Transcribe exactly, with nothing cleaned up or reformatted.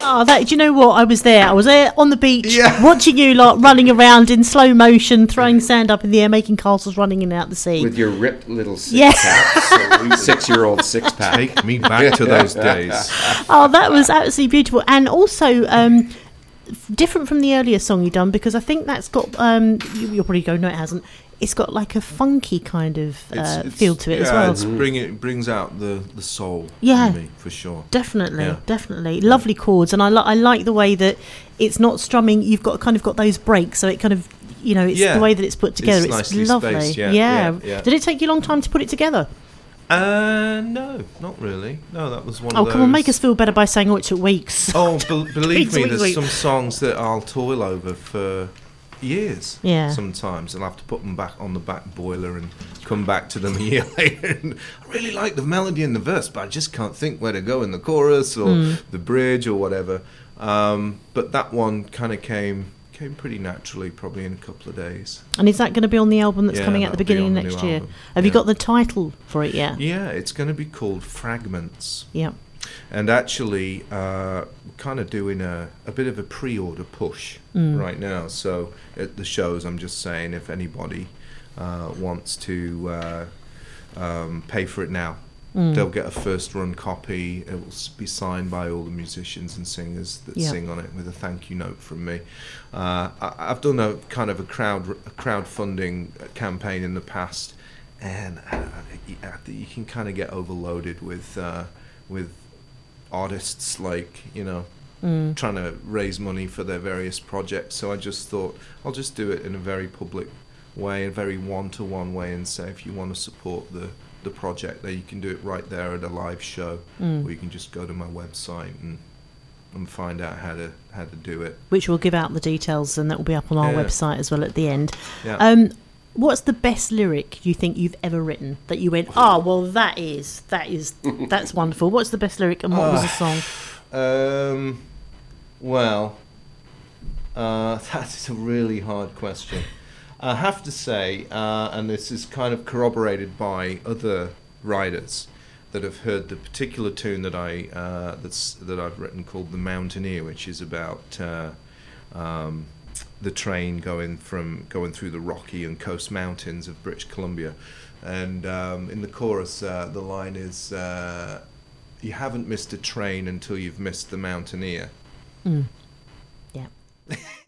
Oh, that, do you know what? I was there. I was there on the beach, Yeah. watching you lot running around in slow motion, throwing sand up in the air, making castles running in and out the sea. With your ripped little six Yeah. pack, six-year-old six pack. Take me back to those days. Oh, that was absolutely beautiful. And also, um, different from the earlier song you done, because I think that's got, um, you, you'll probably go, no, it hasn't. It's got like a funky kind of uh, It's- it's- feel to it yeah, as well. It's bring it, it brings out the, the soul Yeah. in me, for sure. Definitely, Yeah. definitely. Lovely chords. And I, li- I like the way that it's not strumming. You've got kind of got those breaks, so it kind of, you know, it's Yeah. the way that it's put together. It's It's, nicely lovely. spaced, yeah, yeah, yeah. Did it take you a long time to put it together? Uh, no, not really. No, that was one Oh, of those... come on, make us feel better by saying, oh, it took weeks. Oh, bel believe Weeks, me, weeks, there's weeks. some songs that I'll toil over for years. Yeah. Sometimes I'll have to put them back on the back boiler and come back to them a year later. And I really like the melody and the verse, but I just can't think where to go in the chorus or Mm. the bridge or whatever. Um, but that one kind of came came pretty naturally, probably in a couple of days. And is that going to be on the album that's Yeah, coming out at the that'll be beginning on of the next new year? album, Have you yeah. got the title for it yet? Yeah, it's going to be called Fragments. Yeah. And actually, uh, kind of doing a, a bit of a pre-order push Mm. right now. So at the shows, I'm just saying if anybody uh, wants to uh, um, pay for it now, Mm. they'll get a first-run copy. It will s- be signed by all the musicians and singers that Yeah. sing on it with a thank you note from me. Uh, I, I've done a kind of a crowd a crowdfunding campaign in the past, and uh, I think you can kind of get overloaded with uh, with artists, like, you know, Mm. trying to raise money for their various projects. So I just thought I'll just do it in a very public way, a very one-to-one way, and say if you want to support the the project, there you can do it right there at a live show, Mm. or you can just go to my website and and find out how to how to do it. Which we'll give out the details, and that will be up on our Yeah. website as well at the end. Yeah. Um, what's the best lyric you think you've ever written that you went, oh, well, that is, that is, that's wonderful. What's the best lyric and what was the song? Um, well, uh, that's a really hard question. I have to say, uh, and this is kind of corroborated by other writers that have heard the particular tune that I uh, that's that I've written called "The Mountaineer," which is about uh, um, the train going from going through the Rocky and Coast Mountains of British Columbia, and um, in the chorus, uh, the line is. Uh, You haven't missed a train until you've missed the mountaineer. Mm. Yeah.